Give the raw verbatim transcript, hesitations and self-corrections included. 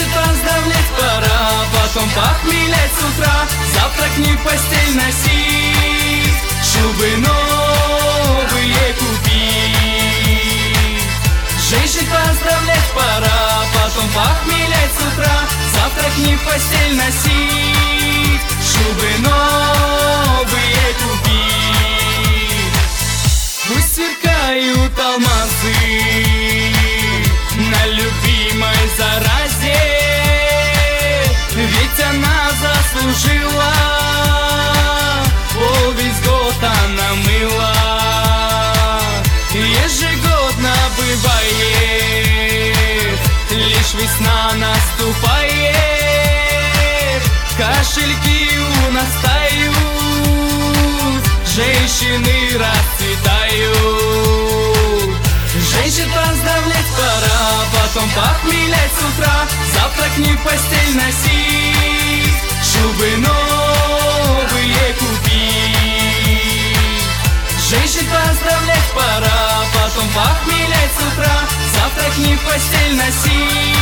Женщин поздравлять пора, потом похмелять с утра, завтрак не в постель носить, шубы новые купить. Женщин поздравлять пора, потом похмелять с утра, завтрак не в постель носить, шубы новые купить. Пусть сверкают алмазы на любимой заразе, ведь она заслужила, о, весь год она мыла. Ежегодно бывает, лишь весна наступает, кошельки у нас тают, женщины расцветают. Женщин поздравлять пора, потом похмелять с утра, завтрак не в постель носить, шубы новые купить. Женщин поздравлять пора, потом похмелять с утра, завтрак не в постель носить.